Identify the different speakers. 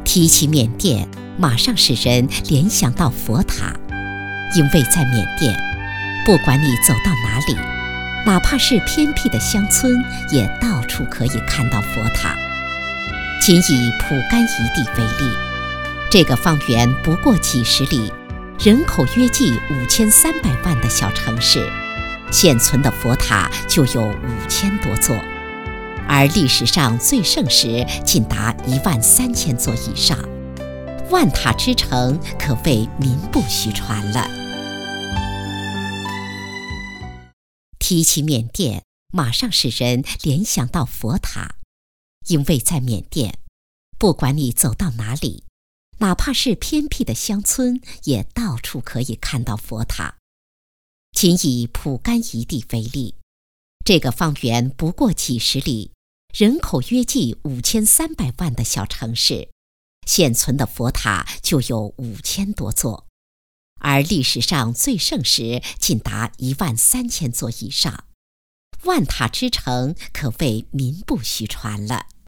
Speaker 1: 提起缅甸，马上使人联想到佛塔，因为在缅甸，不管你走到哪里，哪怕是偏僻的乡村，也到处可以看到佛塔。仅以蒲甘一地为例，这个方圆不过几十里，人口约计5300万的小城市，现存的佛塔就有5000多座，而历史上最盛时竟达13000座以上，万塔之城可谓名不虚传了。提起缅甸，马上使人联想到佛塔，因为在缅甸，不管你走到哪里，哪怕是偏僻的乡村，也到处可以看到佛塔。仅以蒲甘一地为例，这个方圆不过几十里，人口约计5300万的小城市，现存的佛塔就有5000多座，而历史上最盛时竟达13000座以上，万塔之城可谓名不虚传了。